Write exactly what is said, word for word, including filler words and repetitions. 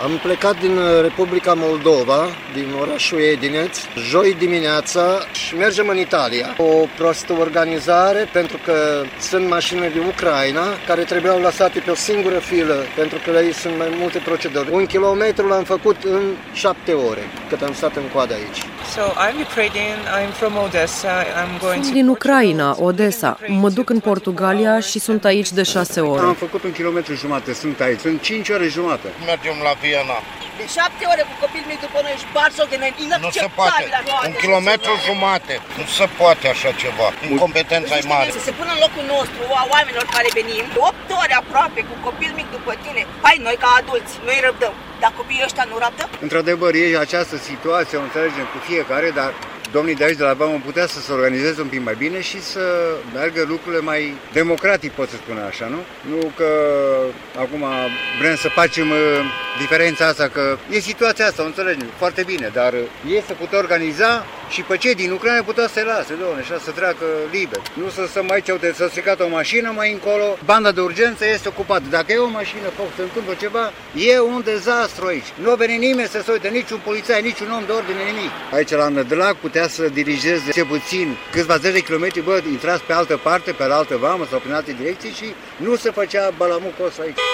Am plecat din Republica Moldova, din orașul Edineț, joi dimineața și mergem în Italia. O proastă organizare pentru că sunt mașinile din Ucraina care trebuiau lăsate pe o singură filă pentru că la ei sunt mai multe proceduri. Un kilometru l-am făcut în șapte ore, cât am stat în coadă aici. So I'm Ukrainian, I'm from Odessa, I'm going Sunt din Ucraina, Odessa. Mă duc în Portugalia și sunt aici de șase ore. Am făcut un kilometru jumate, sunt aici, sunt cinci ore jumate. Mergem la Viena. De șapte ore cu copil mic după noi și barsoghe, nu se poate. Un kilometru jumate. Nu se poate așa ceva. Incompetența e mare. Să se pună în locul nostru a oamenilor care venim, opt ore aproape cu copil mic după tine. Hai, noi ca adulți, noi răbdăm. Dar copiii ăștia nu răbdă? Într-adevăr, e această situație, o înțelegem cu fiecare, dar domnii de aici de la Bama putea să se organizeze un pic mai bine și să meargă lucrurile mai democratic, pot să spun așa, nu? Nu că acum vrem să facem diferența asta, că e situația asta, o înțelegem foarte bine, dar ei să putea organiza și pe cei din Ucraina putea să-i lase, doamne, așa să treacă liber. Nu să stăm aici, uite, s-a stricat o mașină mai încolo, banda de urgență este ocupată. Dacă e o mașină, foc, se întâmplă ceva, e un dezastru aici. Nu a venit nimeni să se uite, niciun polițai, niciun om de ordine, nimic. Aici la Nădlac putea să dirigeze ce puțin câțiva zeci de kilometri, bă, intrați pe altă parte, pe altă vamă sau prin alte direcții și nu se făcea balamucos aici.